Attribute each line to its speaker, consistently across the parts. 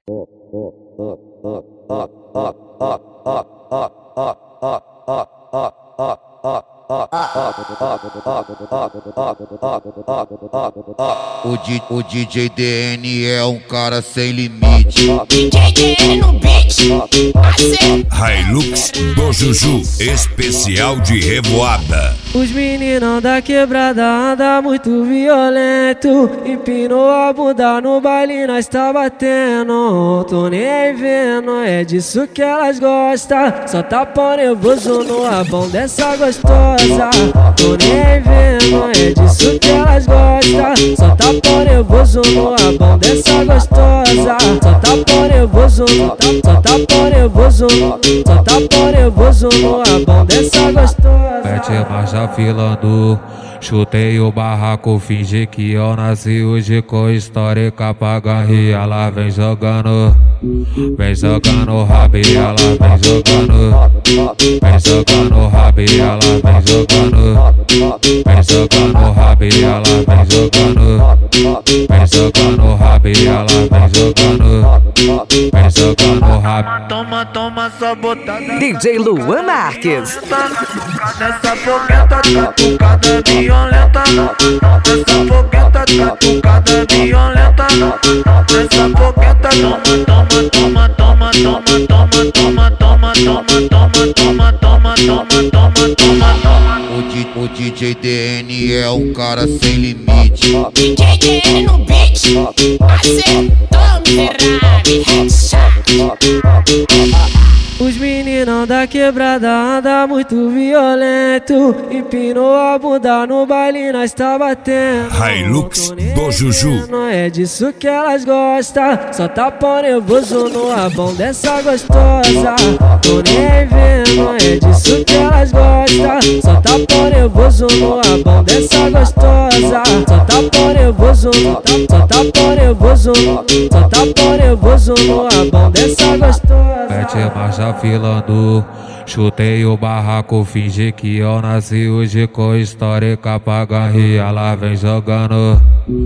Speaker 1: O DJ DN é um cara sem limite.
Speaker 2: DJ DN no beat, assim.
Speaker 3: Hilux do Juju, especial de revoada.
Speaker 4: Os meninão da quebrada anda muito violento. Empinou a bunda no baile, nós tá batendo. Tô nem aí vendo, é disso que elas gostam. Só tá pão nervoso no rabão dessa gostosa. Tô nem aí vendo, é disso que elas gostam. Só tá pão nervoso no rabão dessa gostosa. Só tá pão nervoso, só tá pão nervoso, só tá pão nervoso no rabão dessa gostosa.
Speaker 5: Mete marcha filando, chutei o barraco, fingi que eu nasci hoje com histórica pra garrir. Ela vem jogando rabi, ela vem jogando, vem jogando rabi, ela vem jogando, vem jogando rabi, ela vem jogando, vem jogando rabi, ela vem jogando, vem jogando rabi.
Speaker 6: Toma, toma só botada.
Speaker 7: DJ Luan Marques.
Speaker 6: Nessa fogueta catucada violenta. Nessa fogueta catucada violenta. Nessa fogueta toma, toma, toma, toma, toma, toma, toma, toma, toma, toma, toma, toma, toma.
Speaker 1: O DJ DN é um cara sem limite.
Speaker 2: DJ DN no beat, assim. Toma miserável, headshot.
Speaker 4: Os meninão da quebrada anda muito violento. Empinou a bunda no baile, nós tá batendo.
Speaker 3: Hilux do Juju.
Speaker 4: É disso que elas gostam. Só tá pão nervoso no rabão dessa gostosa. Tô nem aí vendo, é disso que elas gostam. Só tá pão nervoso no rabão dessa gostosa. Só tá pão nervoso, só tá pão nervoso, só tá pão nervoso no rabão dessa gostosa.
Speaker 5: Mete marcha filando, chutei o barraco, fingi que eu nasci hoje com histórica pra garrir. Ela vem jogando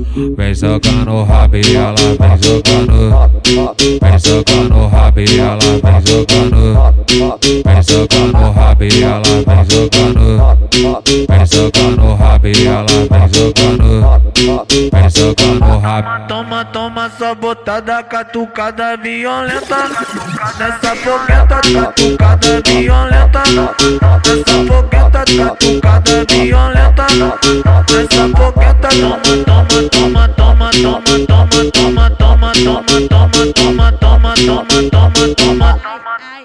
Speaker 5: rabi, ela vem jogando, vem jogando rabi, ela vem jogando, vem jogando rabi, ela vem jogando, vem jogando rabi, ela vem jogando, vem jogando rabi.
Speaker 6: Toma, toma só botada catucada violenta. Nessa fogueta catucada violenta. Nessa fogueta catucada violenta. Nessa fogueta toma, toma, toma, toma, toma, toma, toma, toma, toma, toma, toma, toma, toma, toma.